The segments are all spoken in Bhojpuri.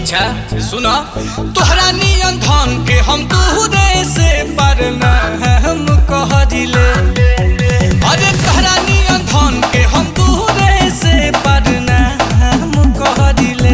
अच्छा सुनो, तोहरा नियन धन के हम दूरे से पर न हम कह दिले। अरे तोहरा नियन धन के हम दूरे से पर न हम कह दिले।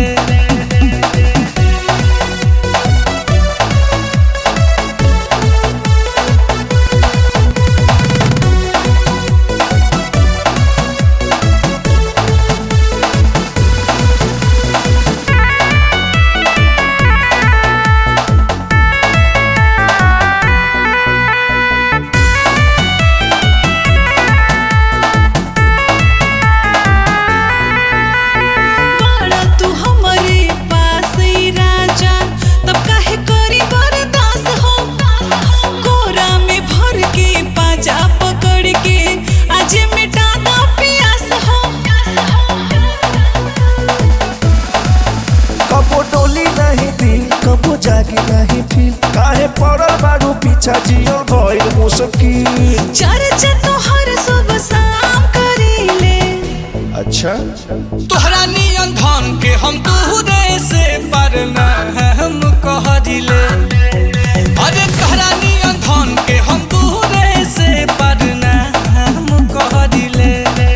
जागी नहीं फील काहे पड़ल बारू पीछा जियो भइल मुश्किल। चर्चा तोहर सुबह शाम करीले। अच्छा तोहरा नियन धन के हम दूरे से पर न हम कह दिले। अरे तोहरा नियन धन के हम दूरे से पर न हम कह दिले।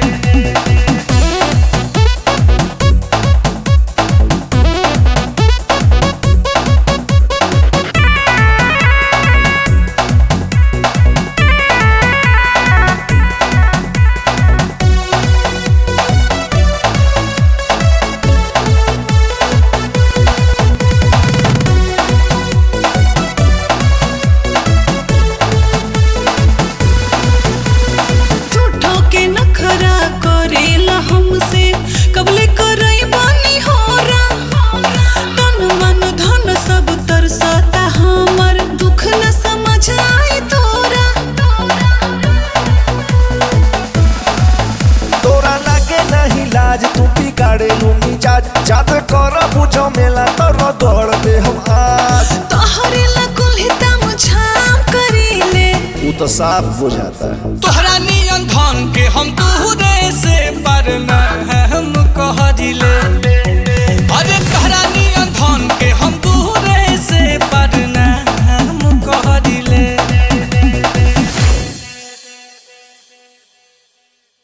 हमसे कबले करई बानी होरा, तन मन धन सब तरसता हमर दुख न समझ आई तोरा। तोरा लागे नहीं लाज तू बिगाड़े लूंगी जात कर बुझो मेला तो दौड़ दे हम आज। तोहरे लगुल तम झाम करीले। वो तो साफ बुझाता है। तोहरा नियन धन के हम दूरे से पर न